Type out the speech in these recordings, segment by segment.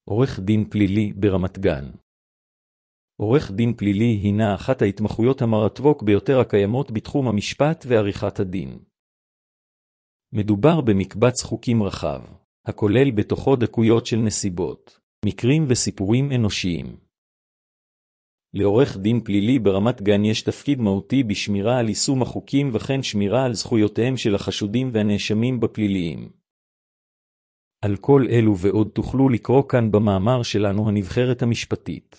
עורך דין פלילי ברמת גן. עורך דין פלילי הינה אחת ההתמחויות המרתקות ביותר הקיימות בתחום המשפט ועריכת הדין. מדובר במקבץ חוקים רחב, הכולל בתוכו דקויות של נסיבות, מקרים וסיפורים אנושיים. לעורך דין פלילי ברמת גן יש תפקיד מהותי בשמירה על יישום החוקים וכן שמירה על זכויותיהם של החשודים והנאשמים בפליליים. על כל אלו ועוד תוכלו לקרוא כאן במאמר שלנו הנבחרת המשפטית.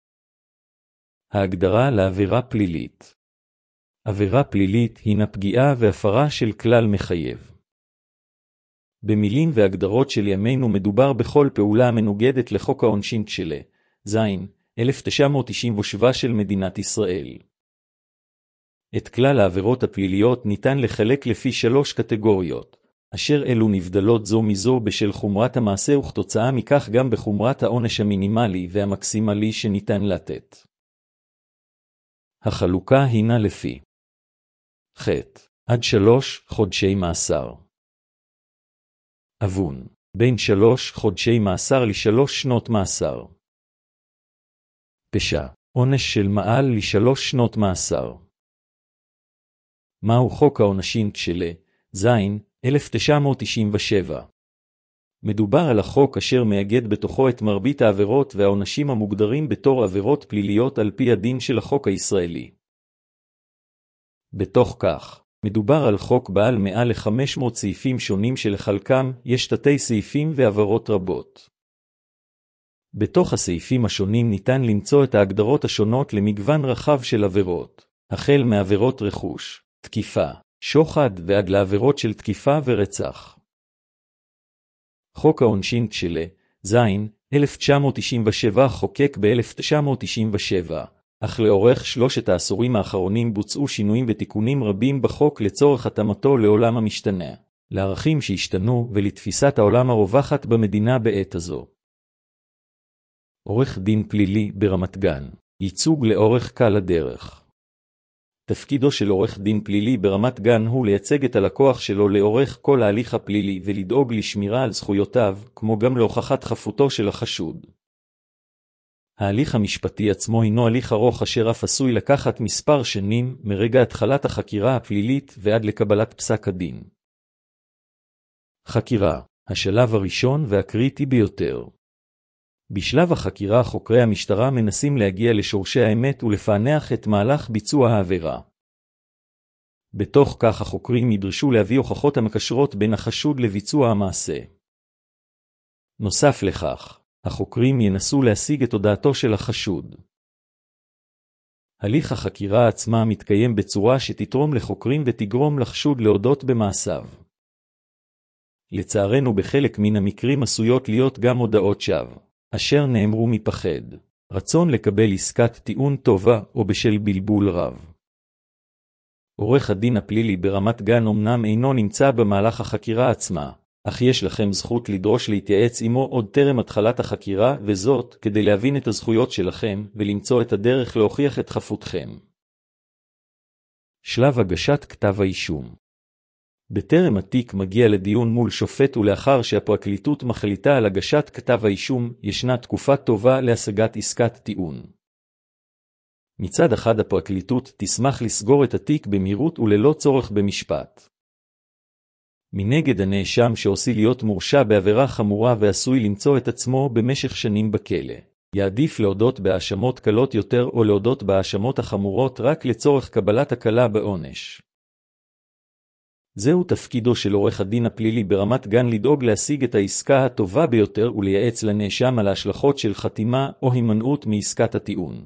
ההגדרה לעבירה פלילית. עבירה פלילית הינה פגיעה והפרה של כלל מחייב. במילים והגדרות של ימינו מדובר בכל פעולה המנוגדת לחוק העונשין של זין 1997 של מדינת ישראל. את כלל העבירות הפליליות ניתן לחלק לפי 3 קטגוריות, אשר אלו נבדלות זו מזו בשל חומרת המעשה וכתוצאה מכך גם בחומרת העונש המינימלי והמקסימלי שניתן לתת. החלוקה הינה לפי חטא עד 3 חודשי מאסר. עוון בין 3 חודשי מאסר ל3 שנות מאסר. פשע עונש של מעל ל3 שנות מאסר. מהו חוק העונשין של זין 1997? מדובר על החוק אשר מאגד בתוכו את מרבית העבירות והעונשים המוגדרים בתור עבירות פליליות על פי הדין של החוק הישראלי. בתוך כך, מדובר על חוק בעל מעל ל500 סעיפים שונים שלחלקם יש תתי סעיפים ועבירות רבות. בתוך הסעיפים השונים ניתן למצוא את ההגדרות השונות למגוון רחב של עבירות, החל מעבירות רכוש, תקיפה, שוחד ועד לעבירות של תקיפה ורצח. חוק העונשין של זין 1997 חוקק ב-1997, אך לאורך 3 העשורים האחרונים בוצעו שינויים ותיקונים רבים בחוק לצורך התאמתו לעולם המשתנה, לערכים שהשתנו ולתפיסת העולם הרווחת במדינה בעת הזו. עורך דין פלילי ברמת גן, ייצוג לאורך כל הדרך. תפקידו של עורך דין פלילי ברמת גן הוא לייצג את הלקוח שלו לאורך כל ההליך הפלילי ולדאוג לשמירה על זכויותיו, כמו גם להוכחת חפותו של החשוד. ההליך המשפטי עצמו הינו הליך ארוך אשר אף עשוי לקחת מספר שנים מרגע התחלת החקירה הפלילית ועד לקבלת פסק הדין. חקירה, השלב הראשון והקריטי ביותר. בשלב החקירה חוקרי המשטרה מנסים להגיע לשורשי האמת ולפענח את מהלך ביצוע העבירה. בתוך כך החוקרים ידרשו להביא הוכחות המקשרות בין החשוד לביצוע המעשה. נוסף לכך, החוקרים ינסו להשיג את הודעתו של החשוד. הליך החקירה עצמה מתקיים בצורה שתתרום לחוקרים ותגרום לחשוד להודות במעשיו. לצערנו בחלק מן המקרים עשויות להיות גם הודעות שווא, אשר נאמרו מפחד, רצון לקבל עסקת טיעון טובה או בשל בלבול רב. עורך הדין הפלילי ברמת גן אמנם אינו נמצא במהלך החקירה עצמה, אך יש לכם זכות לדרוש להתייעץ עמו עוד טרם התחלת החקירה, וזאת כדי להבין את הזכויות שלכם ולמצוא את הדרך להוכיח את חפותכם. שלב הגשת כתב האישום. בטרם התיק מגיע לדיון מול שופט ולאחר שהפרקליטות מחליטה על הגשת כתב האישום, ישנה תקופה טובה להשגת עסקת טיעון. מצד אחד הפרקליטות תשמח לסגור את התיק במהירות וללא צורך במשפט. מנגד הנאשם שעשוי להיות מורשע בעבירה חמורה ועשוי למצוא את עצמו במשך שנים בכלא, יעדיף להודות בהאשמות קלות יותר או להודות בהאשמות החמורות רק לצורך קבלת הקלה בעונש. זהו תפקידו של עורך הדין הפלילי ברמת גן לדאוג להשיג את העסקה הטובה ביותר ולייעץ לנאשם על ההשלכות של חתימה או הימנעות מעסקת הטיעון.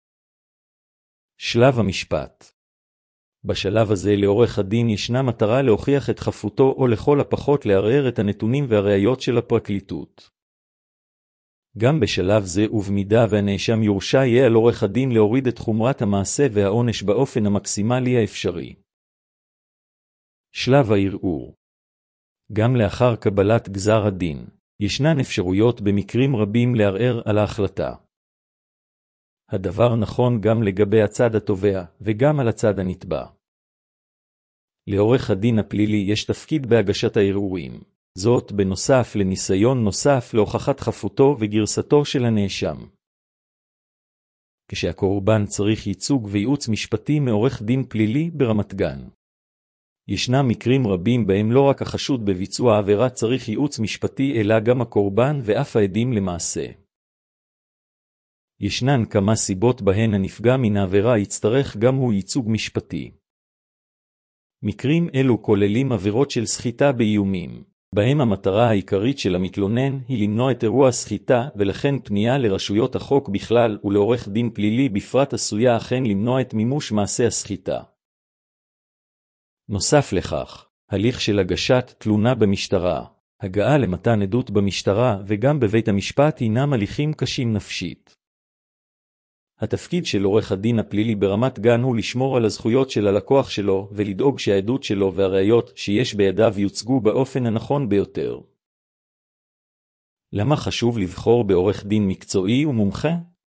שלב המשפט. בשלב הזה לעורך הדין ישנה מטרה להוכיח את חפותו או לכל הפחות לערער את הנתונים והראיות של הפרקליטות. גם בשלב זה ובמידה והנאשם יורשע יהיה על עורך הדין להוריד את חומרת המעשה והעונש באופן המקסימלי האפשרי. שלב הערעור. גם לאחר קבלת גזר הדין, ישנן אפשרויות במקרים רבים לערער על ההחלטה. הדבר נכון גם לגבי הצד התובע וגם על הצד הנתבע. לעורך הדין הפלילי יש תפקיד בהגשת הערעורים, זאת בנוסף לניסיון נוסף להוכחת חפותו וגרסתו של הנאשם. כשהקורבן צריך ייצוג וייעוץ משפטי מעורך דין פלילי ברמת גן. ישנם מקרים רבים בהם לא רק החשוד בביצוע העבירה צריך ייעוץ משפטי אלא גם הקורבן ואף העדים למעשה. ישנן כמה סיבות בהן הנפגע מן העבירה יצטרך גם הוא ייצוג משפטי. מקרים אלו כוללים עבירות של סחיטה באיומים, בהם המטרה העיקרית של המתלונן היא למנוע את אירוע הסחיטה, ולכן פנייה לרשויות החוק בכלל ולעורך דין פלילי בפרט עשויה אכן למנוע את מימוש מעשה הסחיטה. נוסף לכך, הליך של הגשת תלונה במשטרה, הגעה למתן עדות במשטרה וגם בבית המשפט הינם הליכים קשים נפשית. התפקיד של עורך הדין הפלילי ברמת גן הוא לשמור על הזכויות של הלקוח שלו ולדאוג שהעדות שלו והראיות שיש בידיו יוצגו באופן הנכון ביותר. למה חשוב לבחור בעורך דין מקצועי ומומחה?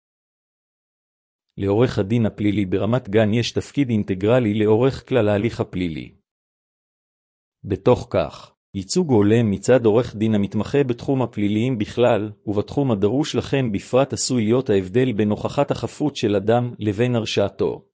לעורך הדין הפלילי ברמת גן יש תפקיד אינטגרלי לעורך כלל ההליך הפלילי. בתוך כך, ייצוג הולם מצד עורך דין המתמחה בתחום הפליליים בכלל, ובתחום הדרוש לכם בפרט עשוי להיות ההבדל בין הוכחת החפות של אדם לבין הרשעתו.